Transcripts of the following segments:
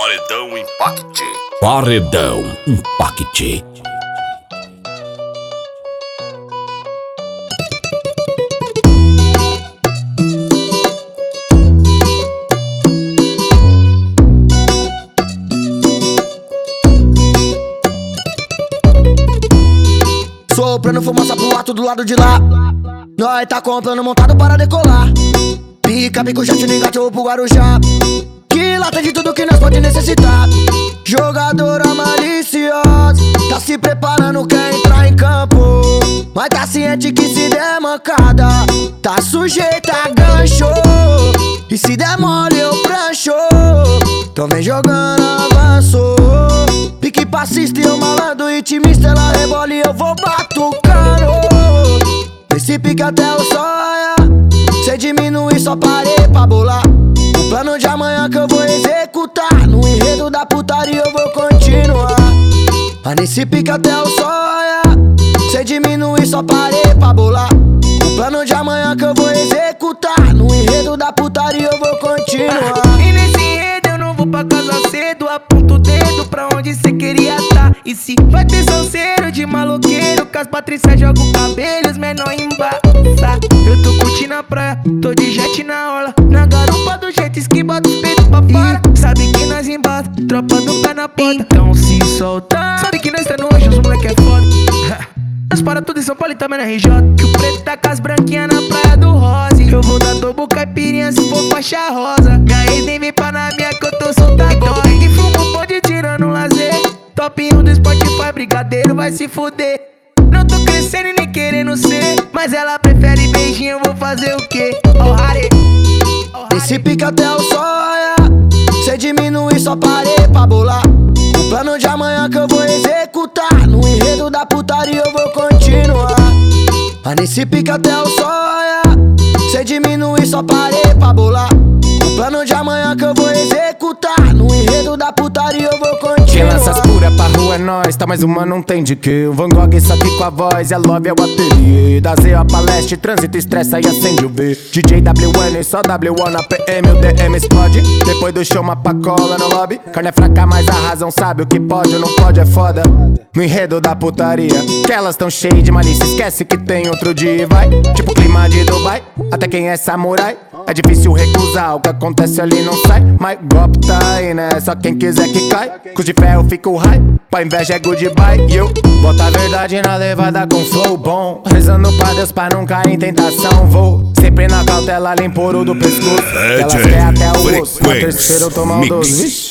Paredão Impact. Paredão Impact. Soprando fumaça pro alto do lado de lá. Nós tá comprando montado para decolar. Pica, pico, jet, gato pro Guarujá. Que lá tem de tudo que nós pode necessitar. Jogadora maliciosa, tá se preparando, quer entrar em campo. Mas tá ciente que se der mancada, tá sujeita a gancho. E se der mole eu prancho. Então vem jogando avanço. Pique passista e eu malandro, intimista, ela rebola e eu vou batucando. Esse pique até o sonha. Cê diminui, só parei pra bolar. O plano de amanhã que eu vou executar. No enredo da putaria eu vou continuar. Mas nesse pique até o sonha. Cê diminui, só parei pra bolar. O plano de amanhã que eu vou executar. No enredo da putaria eu vou continuar. E nesse enredo eu não vou pra casa cedo. Aponto o dedo pra onde cê queria tá. E se vai ter salseiro de maloqueiro, que as Patrícia joga o cabelo, os menor embaça. Eu tô curtindo a praia, tô de jet na orla. Na garupa do jet ski, bota os peitos pra fora. Sabe que nós embata, tropa do pé na porta. Então se solta, sabe que nós tá no hoje, os moleque é foda. Nós para tudo em São Paulo e também na RJ. Que o preto tá com as branquinhas na praia do Rose. Eu vou dar tobo caipirinha se for faixa rosa. Gaí nem vem pra na minha que eu tô solta agora. Então tem que fumo, pode tirando lazer. Top 1 do Spotify, brigadeiro vai se fuder. Não tô crescendo e nem querendo ser, mas ela prefere beijinho, eu vou fazer o quê? Oh, Harry. Esse pique até o sonha. Cê diminui, só parei pra bolar. O plano de amanhã que eu vou executar. No enredo da putaria eu vou continuar. Mas nesse pique até o sonha. Cê diminui, só parei pra bolar. O plano de amanhã que eu vou executar. No enredo da putaria eu vou continuar. Quem lança as pura pra rua é nós, tá, mas uma não tem de que. O Van Gogh só aqui com a voz, é love, é o ateliê. Da Z a palestra, trânsito, estressa e acende o B. DJ W1, só W1 na PM, o DM explode. Depois do show uma pacola no lobby. Carne é fraca, mas a razão sabe o que pode ou não pode, é foda. No enredo da putaria, que elas tão cheias de malícia, esquece que tem outro dia e vai. Tipo clima de Dubai, até quem é samurai. É difícil recusar, o que acontece ali não sai. Mas golpe tá aí, né? Só quem quiser que cai. Com de ferro fico high, pra inveja é goodbye. E eu boto a verdade na levada com flow bom. Rezando pra Deus pra não cair em tentação. Vou sempre na cautela, limporo do pescoço. Elas querem até o osso, no terceiro tomar o doce.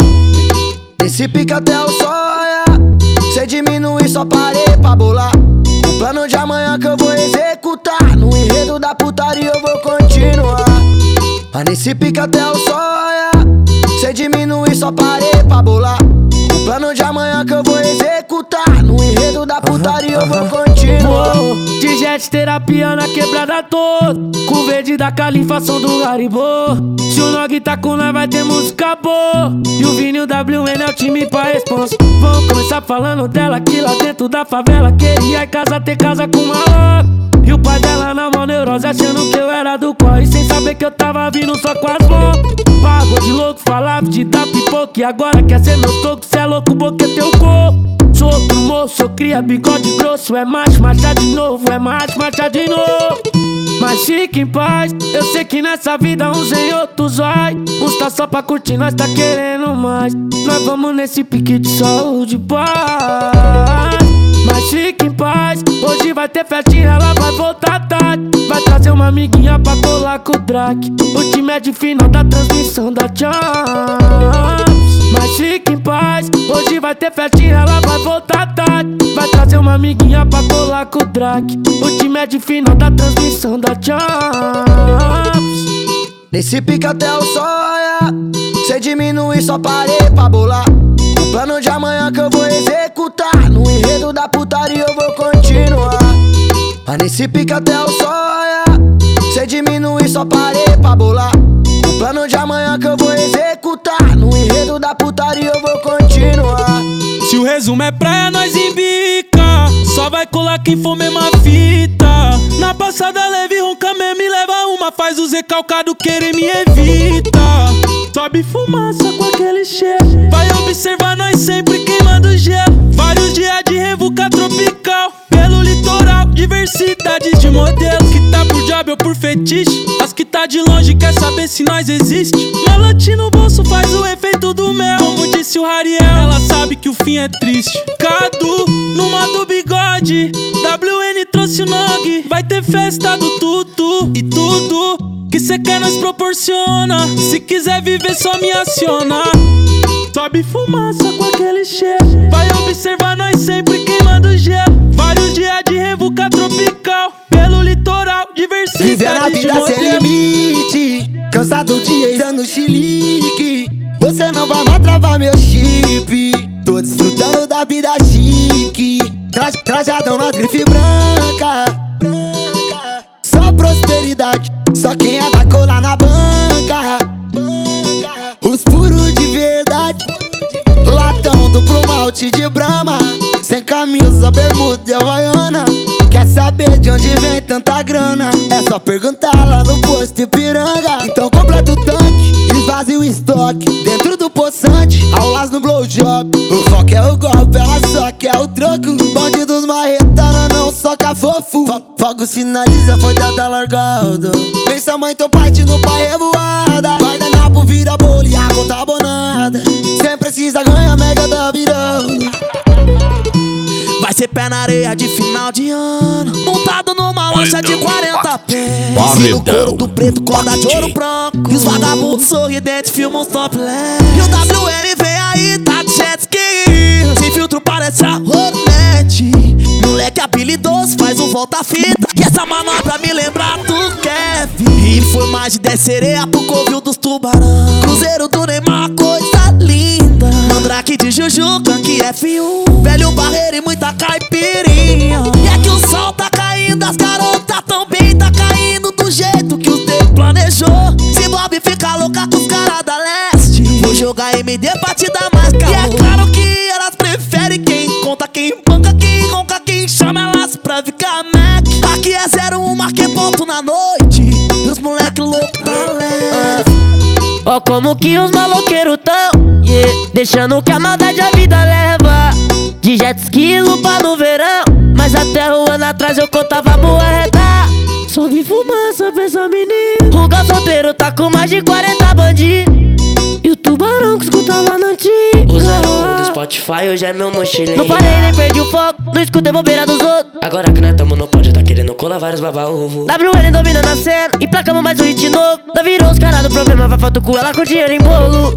Esse pique até o sonha. Cê diminui, só parei pra bolar. O plano de amanhã que eu vou executar. No enredo da putaria eu vou continuar. Mas nesse pique até o sonha. Cê diminui, só parei pra bolar. O plano de amanhã que eu vou executar. No enredo da putaria eu vou continuar. De jet terapia na quebrada toda. Com verde da califa, som do Haribô. Se o Nog tá com nós vai ter música boa. E o Vini e o WN é o time pra responsa. Vamos começar falando dela que lá dentro da favela queria em casa ter casa com uma louca. E o pai dela na mão neurose achando que eu era do corre, sem saber que eu tava vindo só com as mãos. Pagou de louco, falava de dar pipoca. E agora quer ser meu toco, cê é louco, boca é teu corpo. Sou outro moço, eu cria bigode grosso. É macho, marcha de novo, é macho, marcha de novo. Mas fique em paz, eu sei que nessa vida uns em outros vai. Uns tá só pra curtir, nós tá querendo mais. Nós vamos nesse pique de saúde e paz. Mas fique em paz, hoje vai ter festinha, ela vai voltar tarde. Vai trazer uma amiguinha pra colar com o Drake. O time é de final da transmissão da Champs. Mas fique em paz, hoje vai ter festinha, ela vai voltar tarde. Vai trazer uma amiguinha pra colar com o Drake. O time é de final da transmissão da Champs. Nesse pique até o sonha. Cê diminui, só parei pra bolar. O plano de amanhã que eu vou executar. No enredo da putaria eu vou continuar. Mas nesse pique até o sonha. Cê diminui, só parei pra bolar. O plano de amanhã que eu vou executar. No enredo da putaria eu vou continuar. Se o resumo é praia, nós embica. Só vai colar quem for mesma fita. Na passada leve, ronca mesmo e leva uma. Faz o Zé Calcado querer me evita. Sobe fumaça com aquele cheiro. Vai observar nós sempre queimando gelo. Vários dias de revuca tropical pelo litoral, diversidade de modelos. Que tá por job ou por fetiche, as que tá de longe quer saber se nós existe. Melote no bolso faz o efeito do mel. Como disse o Rariel, ela sabe que o fim é triste. Cadu, no modo bigode, WN trouxe o Nog. Vai ter festa do Tutu e tudo que cê quer nós proporciona. Se quiser viver só me aciona. Sobe fumaça com aquele cheiro. Vai observar nós sempre queimando gelo. Vários dias de revuca tropical pelo litoral, Viver a diversidade de vida sem modelos. limite, cansado de ex dando chilique. Você não vai mais travar meu chip. Tô desfrutando da vida chique. Trajadão na grife branca. Só prosperidade, só quem é da cola na banca. Os puros de verdade, latão duplo malte de Brahma. Sem camisa, bermuda e havaiana. Quer saber de onde vem tanta grana? É só perguntar lá no posto Ipiranga. Então completa o tanque, esvazia o estoque dentro do poçante, aulas no blowjob. O foco é o golpe, ela só quer o troco. Bandidos marretana não soca fofo. Fogo sinaliza, foi dada largada. Pensa mãe, teu pai te no pai revoada. Guardanapo vira bolo e a conta abonada. Cê precisa ganhar mega da virada. Vai ser pé na areia de final de ano, montado numa lancha de 40 pés. E no couro do preto, corda de ouro branco. E os vagabundos sorridentes filmam topless. E o WN vem aí, tá de jet ski. Sem filtro parece a Hornet. Moleque habilidoso, faz um volta-fita. E essa manobra me lembra do Kevin. E foi mais de 10 sereias pro covil dos tubarão. Cruzeiro do Neymar, coisa linda. Mandrake de Jujuca, que F1. Velho barreiro e muita caipirinha. E é que o sol tá caindo, as garotas tão bem. Tá caindo do jeito que o Deus planejou. Se Bob fica louca com os caras da leste, vou jogar MD pra te dar mais calor. E é claro que elas preferem quem conta, quem banca, quem ronca, quem chama elas pra ficar Mac. Aqui é 01, marquei ponto na noite. E os moleque louco tá leve. Ó como que os maloqueiros tão, yeah, deixando que a maldade a vida leva. De jet ski, lupa no verão. Mas até um ano atrás eu contava moeda. Só vi fumaça pra essa menina. O galo solteiro tá com mais de 40 bandidos. E o tubarão que escutava na antiga. O 01 do Spotify hoje é meu mochileiro. Não parei nem perdi o foco, não escutei bobeira dos outros. Agora que nós tamo no pódio, tá querendo colar vários baba-ovo. WN dominando a cena, emplacamos mais um hit novo. Nós virou os caras do problema, vai falta o cu, ela com dinheiro em bolo.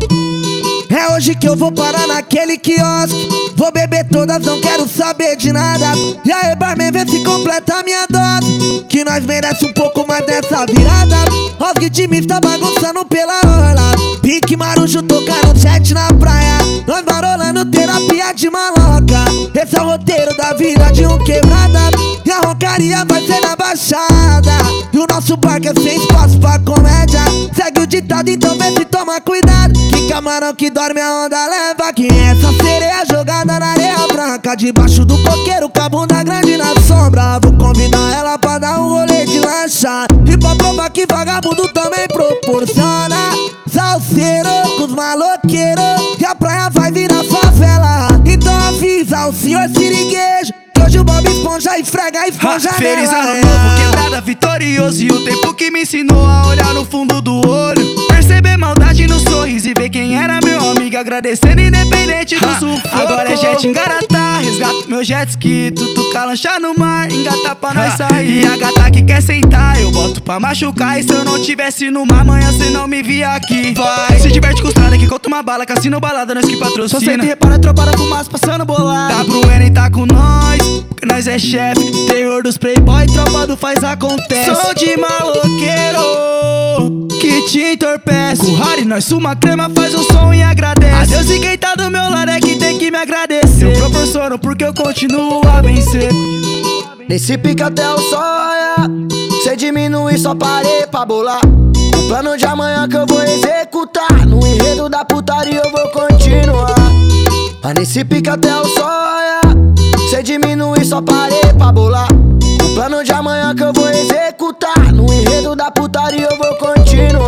É hoje que eu vou parar naquele quiosque. Vou beber todas, não quero saber de nada. E aí, barman, vê se completa a minha dose, que nós merece um pouco mais dessa virada. Os ritmos tá bagunçando pela orla. Pique Marujo tocaram jet na praia. Nós marolando terapia de maloca. Esse é o roteiro da vida de um quebrada. E a roncaria vai ser na baixada. E o nosso barco é sem espaço pra comédia. Segue o ditado, então vê se toma cuidado. Que camarão que dorme a onda leva. Quem é essa sereia jogada na areia branca? Debaixo do coqueiro com a bunda grande na sombra. Vou convidar ela pra dar um rolê de lancha. E pra provar que vagabundo também proporciona. Salseiro com os maloqueiros, e a praia vai virar favela. Então avisa o senhor siriguejo que hoje o Bob Esponja esfrega a esponja Feliz nela. ano novo, quebrada vitorioso. E o tempo que me ensinou a olhar no fundo do olho, perceber maldade no sorriso e ver quem era meu amigo, agradecendo independente do sufoco. Agora é jet engaratá, resgato meu jet ski, tutuca lancha no mar, engata pra nós sair. E a gata que quer sentar, eu boto pra machucar. E se eu não tivesse no mar, amanhã cê não me via aqui. Vai, se diverte com os caras que conta uma bala, cassino balada, nós que patrocina. Só sei que repara, tropa da fumaça passando bolado. WN tá com nós, porque nós é chefe. Terror dos playboy, tropa do faz acontece. Sou de maloqueiro que te entorpece. Com Harry, nós suma crema, faz o som e agradece. Adeus e quem tá do meu lado é que tem que me agradecer. Eu proporciono porque eu continuo a vencer. Nesse pique até o sol raiar, cê diminui, só parei pra bolar. O plano de amanhã que eu vou executar, no enredo da putaria eu vou continuar. Mas nesse pique até o sol raiar, cê diminui, só parei pra bolar. O plano de amanhã que eu vou executar, no enredo da putaria eu vou continuar.